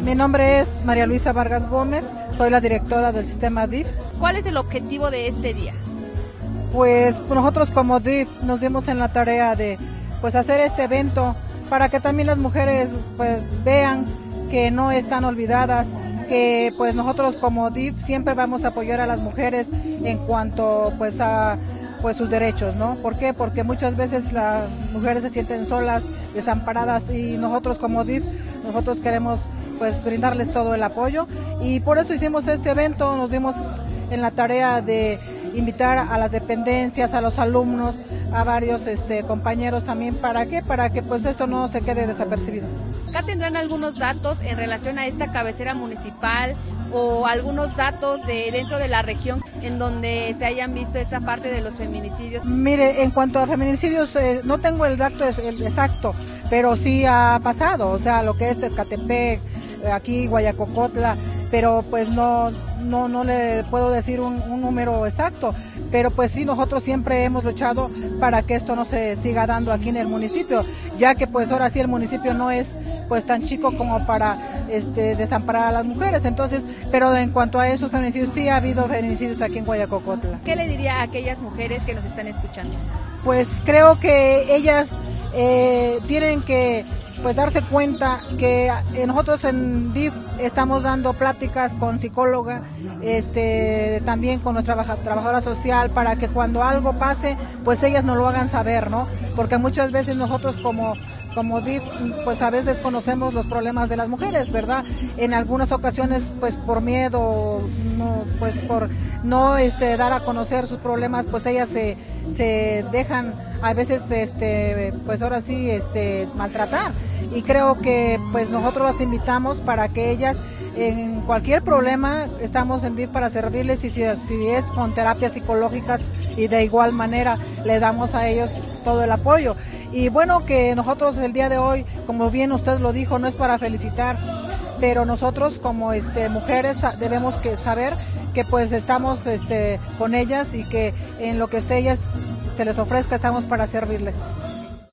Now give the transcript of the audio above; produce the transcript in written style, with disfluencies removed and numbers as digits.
Mi nombre es María Luisa Vargas Gómez, soy la directora del sistema DIF. ¿Cuál es el objetivo de este día? Pues nosotros como DIF nos dimos en la tarea de hacer este evento para que también las mujeres vean que no están olvidadas, que nosotros como DIF siempre vamos a apoyar a las mujeres en cuanto a sus derechos, ¿no? ¿Por qué? Porque muchas veces las mujeres se sienten solas, desamparadas, y nosotros como DIF, nosotros queremos brindarles todo el apoyo, y por eso hicimos este evento. Nos dimos en la tarea de invitar a las dependencias, a los alumnos, a varios compañeros también. ¿Para qué? Para que esto no se quede desapercibido. Acá tendrán algunos datos en relación a esta cabecera municipal o algunos datos de dentro de la región en donde se hayan visto esta parte de los feminicidios. Mire, en cuanto a feminicidios, no tengo el dato exacto, pero sí ha pasado, o sea, lo que es Tezcatepec, aquí Guayacocotla, pero no le puedo decir un número exacto, pero sí, nosotros siempre hemos luchado para que esto no se siga dando aquí en el municipio, ya que ahora sí el municipio no es tan chico como para desamparar a las mujeres. Entonces, pero en cuanto a esos feminicidios, sí ha habido feminicidios aquí en Guayacocotla. ¿Qué le diría a aquellas mujeres que nos están escuchando? Pues creo que ellas tienen que darse cuenta que nosotros en DIF estamos dando pláticas con psicóloga, también con nuestra trabajadora social, para que cuando algo pase, ellas nos lo hagan saber, ¿no? Porque muchas veces nosotros como DIF, a veces conocemos los problemas de las mujeres, ¿verdad? En algunas ocasiones, por miedo, no, por no dar a conocer sus problemas, ellas se dejan a veces, ahora sí, maltratar. Y creo que nosotros las invitamos para que ellas, en cualquier problema, estamos en DIF para servirles, y si es con terapias psicológicas, y de igual manera le damos a ellos todo el apoyo. Y bueno, que nosotros el día de hoy, como bien usted lo dijo, no es para felicitar, pero nosotros como mujeres debemos saber que estamos con ellas, y que en lo que ellas se les ofrezca estamos para servirles.